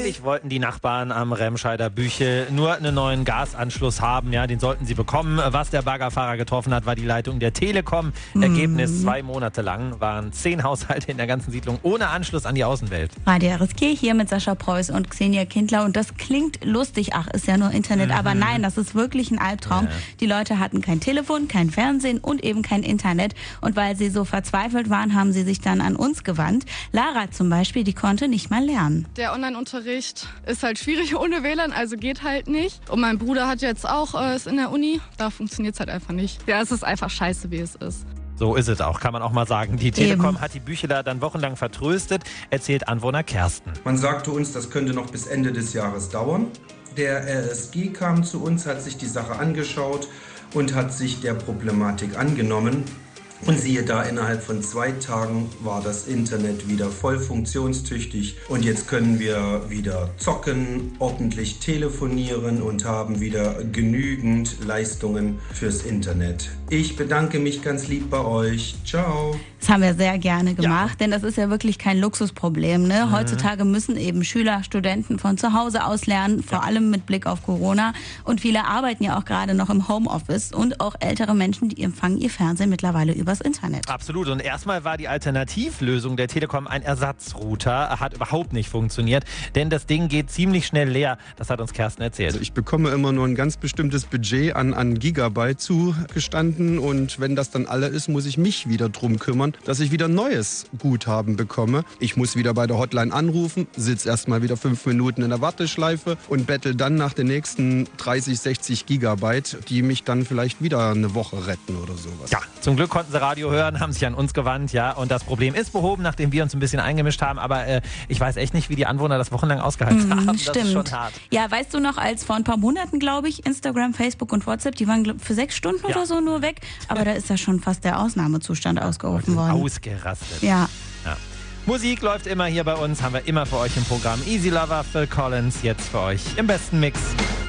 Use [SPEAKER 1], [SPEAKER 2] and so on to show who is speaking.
[SPEAKER 1] Eigentlich wollten die Nachbarn am Remscheider Büchel nur einen neuen Gasanschluss haben. Ja, den sollten sie bekommen. Was der Baggerfahrer getroffen hat, war die Leitung der Telekom. Ergebnis: 2 Monate lang waren 10 Haushalte in der ganzen Siedlung ohne Anschluss an die Außenwelt.
[SPEAKER 2] Radio RSG hier mit Sascha Preuß und Xenia Kindler. Und das klingt lustig. Ach, ist ja nur Internet. Aber nein, das ist wirklich ein Albtraum. Ja. Die Leute hatten kein Telefon, kein Fernsehen und eben kein Internet. Und weil sie so verzweifelt waren, haben sie sich dann an uns gewandt. Lara zum Beispiel, die konnte nicht mal lernen.
[SPEAKER 3] Der Online-Unterricht ist halt schwierig ohne WLAN, also geht halt nicht. Und mein Bruder hat jetzt auch ist in der Uni. Da funktioniert es halt einfach nicht. Ja, es ist einfach scheiße, wie es ist.
[SPEAKER 1] So ist es auch, kann man auch mal sagen. Die Telekom hat die Bücheler dann wochenlang vertröstet, erzählt Anwohner Kersten.
[SPEAKER 4] Man sagte uns, das könnte noch bis Ende des Jahres dauern. Der RSG kam zu uns, hat sich die Sache angeschaut und hat sich der Problematik angenommen. Und siehe da, innerhalb von 2 Tagen war das Internet wieder voll funktionstüchtig. Und jetzt können wir wieder zocken, ordentlich telefonieren und haben wieder genügend Leistungen fürs Internet. Ich bedanke mich ganz lieb bei euch. Ciao.
[SPEAKER 2] Das haben wir sehr gerne gemacht, denn das ist ja wirklich kein Luxusproblem. Ne? Heutzutage müssen eben Schüler, Studenten von zu Hause aus lernen, vor allem mit Blick auf Corona. Und viele arbeiten ja auch gerade noch im Homeoffice. Und auch ältere Menschen, die empfangen ihr Fernsehen mittlerweile übers Internet.
[SPEAKER 1] Absolut. Und erstmal war die Alternativlösung der Telekom ein Ersatzrouter. Hat überhaupt nicht funktioniert, denn das Ding geht ziemlich schnell leer. Das hat uns Kersten erzählt.
[SPEAKER 5] Also ich bekomme immer nur ein ganz bestimmtes Budget an Gigabyte zugestanden. Und wenn das dann alle ist, muss ich mich wieder drum kümmern, dass ich wieder neues Guthaben bekomme. Ich muss wieder bei der Hotline anrufen, sitze erstmal wieder 5 Minuten in der Warteschleife und bettel dann nach den nächsten 30, 60 Gigabyte, die mich dann vielleicht wieder eine Woche retten oder sowas.
[SPEAKER 1] Ja, zum Glück konnten sie Radio hören, haben sich an uns gewandt, ja, und das Problem ist behoben, nachdem wir uns ein bisschen eingemischt haben, aber ich weiß echt nicht, wie die Anwohner das wochenlang ausgehalten haben.
[SPEAKER 2] Stimmt.
[SPEAKER 1] Das ist schon hart.
[SPEAKER 2] Ja, weißt du noch, als vor ein paar Monaten, glaube ich, Instagram, Facebook und WhatsApp, die waren für 6 Stunden oder so nur weg, aber da ist ja schon fast der Ausnahmezustand ausgerufen worden.
[SPEAKER 1] Ausgerastet.
[SPEAKER 2] Ja.
[SPEAKER 1] Musik läuft immer hier bei uns, haben wir immer für euch im Programm. Easy Lover, Phil Collins, jetzt für euch im besten Mix.